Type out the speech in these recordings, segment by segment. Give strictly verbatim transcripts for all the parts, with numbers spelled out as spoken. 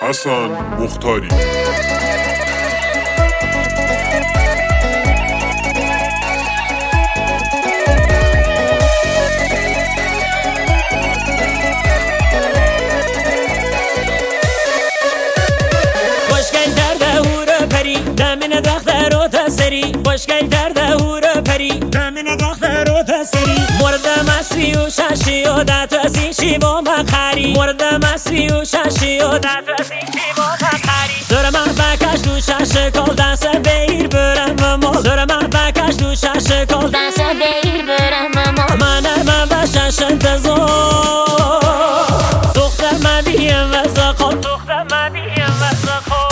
حسن مختاری. خوشگل درده هورو پری دمین دختر و تسری خوشگل درده هورو پری دمین دختر و تسری مورد مصری و ششی و دتسی شی و مخری مورد مصری و ششی و دتسی شی و مخری سر من بکش دو شش کل دست بیر برم و مال سر من بکش دو شش کل دست بیر برم و مال منم بشش انتظار سخت مدیم و زقال سخت مدیم و زقال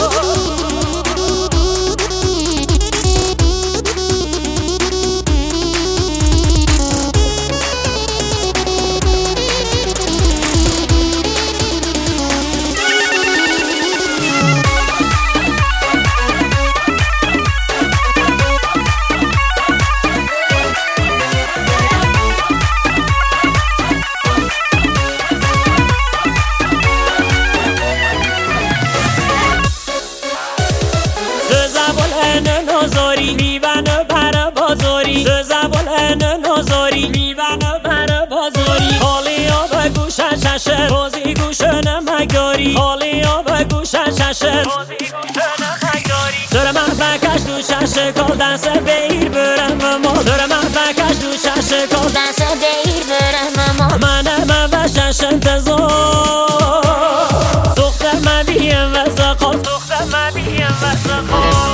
نوزاری میوان بر بازاری زبان نوزاری میوان بر بازاری حالی آب گوشه ششه بازی گوشه نمگاری حالی آب گوشه ششه بازی گوشه نمگاری سر من بکش دو ششه کل دست بیر برم و مال سر من بکش دو ششه کل دست بیر برم و مال منم بشش انتظار سخت مدیم و زقال سخت مدیم و زقال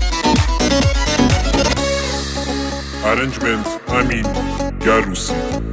Arrangement Amin Garusi.